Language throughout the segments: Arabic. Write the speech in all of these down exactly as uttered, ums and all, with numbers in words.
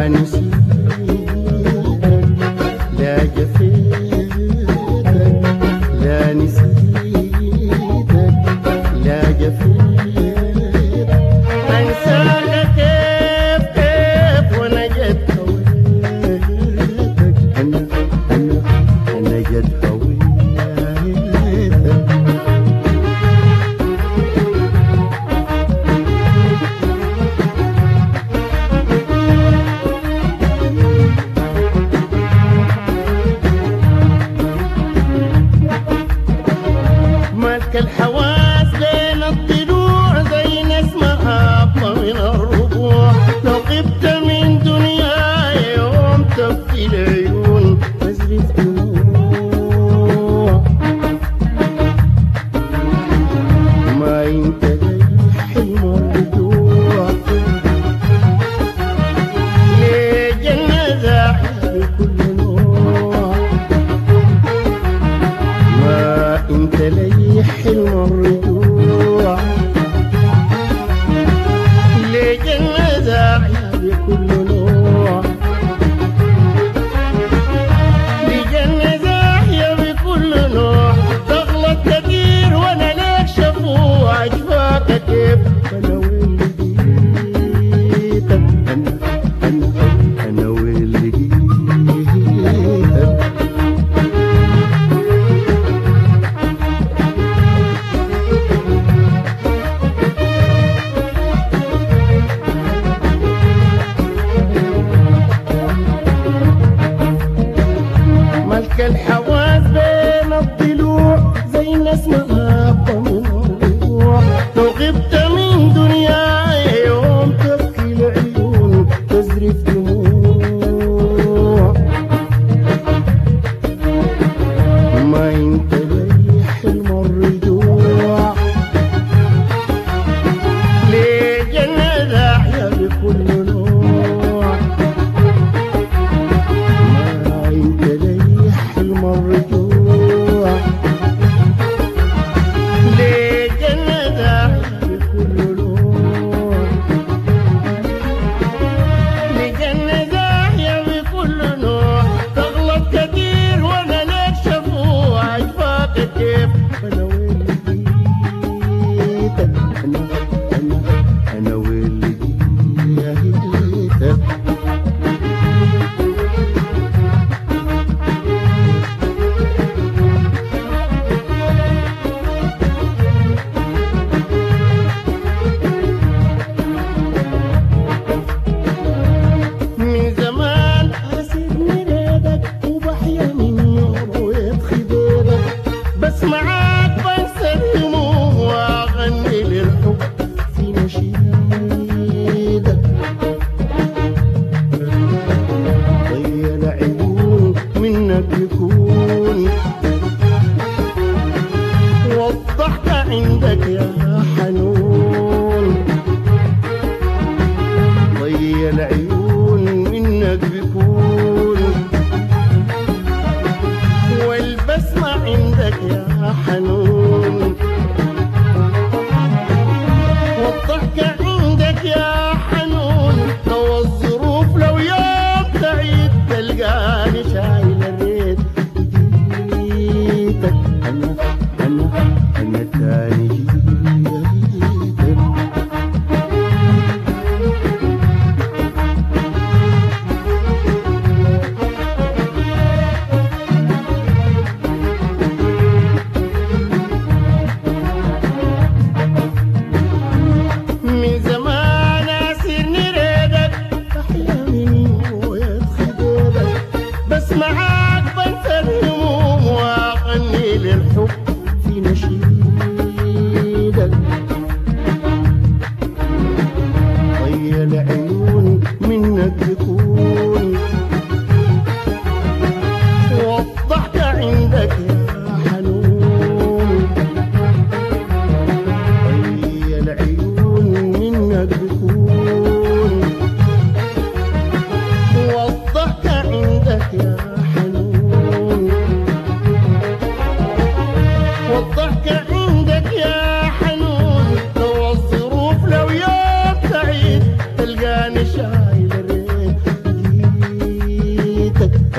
الحواس بين الضلوع زي نسمة أبطى من الربوع. لو غبت من دنياي يوم تبكي العيون تزرف دموع. ما انت لي حلم الرجوع، ليه جنة زاحية بكل نوع. ما انت لي حلم الرجوع، لجنة داعية بكل نوع. لجنة داعية بكل نوع. تغلط كتير وانا لك شفوع. اجفاك كيف انا وين لقيتك، انا انا انا وين لقيتك. الحواس بين الضلوع زي نسمة أبطى من الربوع. لو غبت من دنياي يوم تبكي العيون تزرف دموع. ما انت لي حلم الرجوع، ليه جنة داعية بكل نوع. ما انت لي حلم الرجوع، ليه جنة داعية بكل نوع. لجنة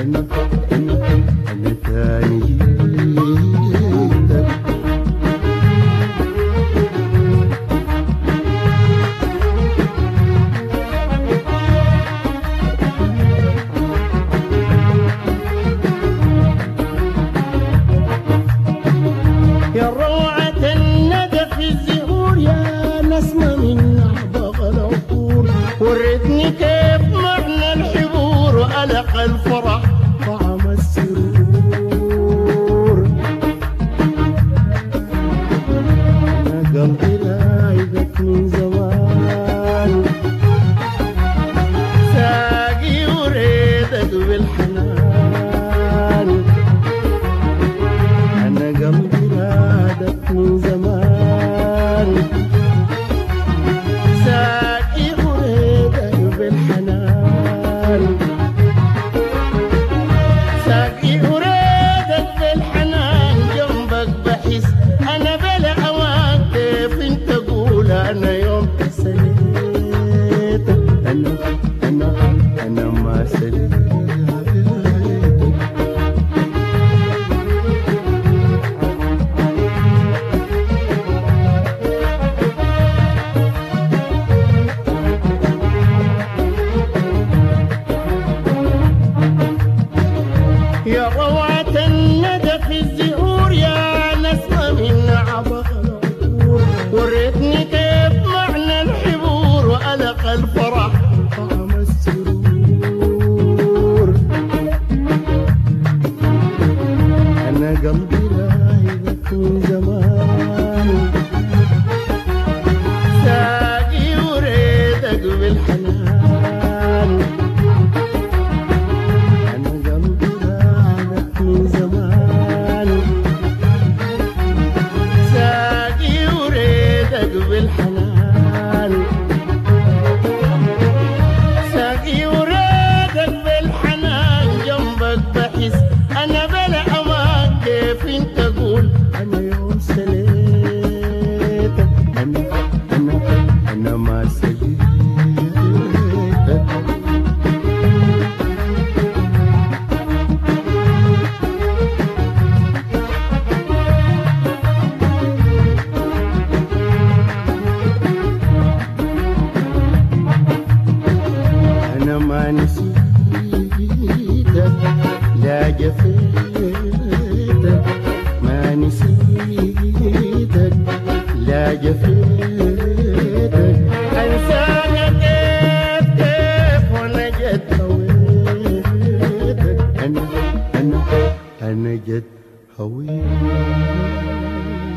أنا أنا أنا تاني جيتك. يا روعة الندى في الزهور يا نسمة من أحباب العطور، وريتني كيف معنى الحبور وألق الفرح طعم السرور. أنا قلبي رايدك من زمان، ساقي وريدك بالحنان. أنا قلبي رادك من زمان، ساقي وريدك بالحنان. ساقي وريدك بالحنان، جنبك بحس أنا بلا أوان. كيف انت قول أنا يوم سليتك، أنا أنا أنا ما سليتك. يا روعة الندى في الزهور يا نسمة من عبق العطور، وريتني كيف معنى الحبور وألق الفرح طعم السرور. أنا قلبي رايدك من زمان، ساقي وريدك بالحنان. من زمان ساقي وريدك بالحنان، ساقي وريدك بالحنان. جنبك بحس أنا بلا أمان. كيف انت قول أنا يوم سليتك، أنا أنا أنا ما سليتك. أنا ما نسيتك لا جفيتك، ما نسيتك لا جفيتك. أنساك كيف كيف وأنا جد هويتك، أنا أنا أنا جد هويتك.